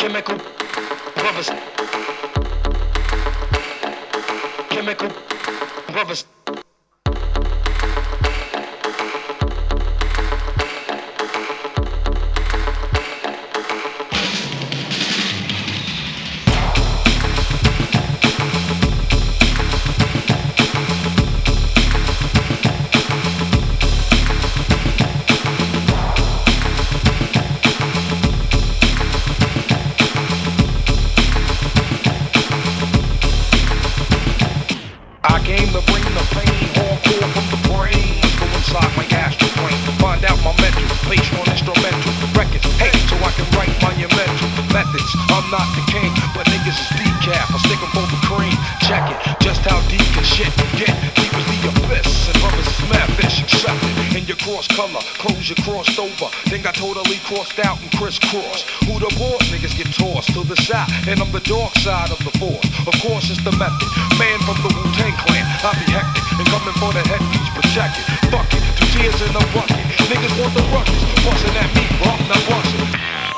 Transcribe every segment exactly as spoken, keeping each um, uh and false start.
Chemical brothers. Chemical brothers. I came to bring the pain, hardcore from the brain. Let's go inside my astral plane, find out my mental, place on instrumental records. Hey, so I can write monumental methods. I'm not the king, but niggas is decaf. I stick 'em for the cream. Check it, just how deep can shit get? Deep as the abyss, and brothers is mad fish accepted. In your cross color, clothes you crossed over, then got totally crossed out and crisscrossed. Who the boss? Niggas get tossed to the side, and I'm the dark side of the force. Of course, it's the method. Man from the Wu-Tang Clan, I be hectic and coming for the headpiece, protect it. Fuck it, two tears in a bucket. Niggas want the ruckus, bustin' at me, bro, I'm not bustin'.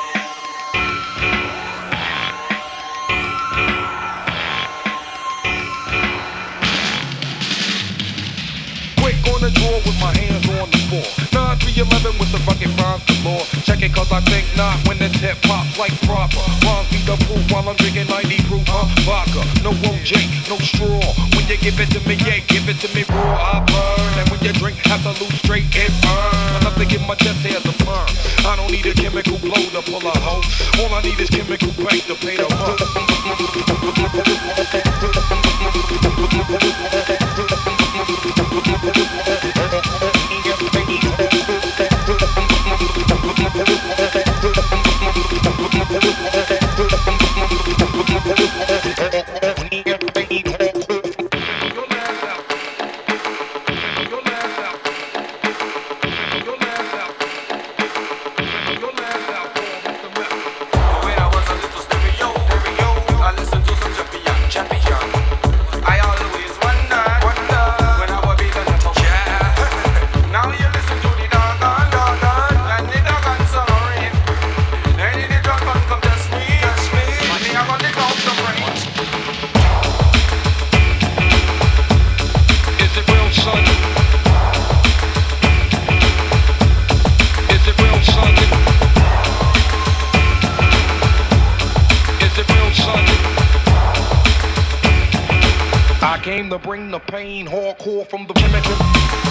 Quick on the draw with my hands on the floor. nine three eleven with the fucking rhymes galore. Check it cause I think not when this hip pops like proper. Rhymes be the proof while I'm drinking ninety proof, huh? Vodka, no O J, no straw. When you give it to me, yeah, give it to me raw, I burn. And when you drink, have to lose straight, it burn. Enough to give my chest hair the perm. I don't need a chemical blow to pull a hoe. All I need is chemical bank to pay the money. I came to bring the pain, hardcore from the primitive.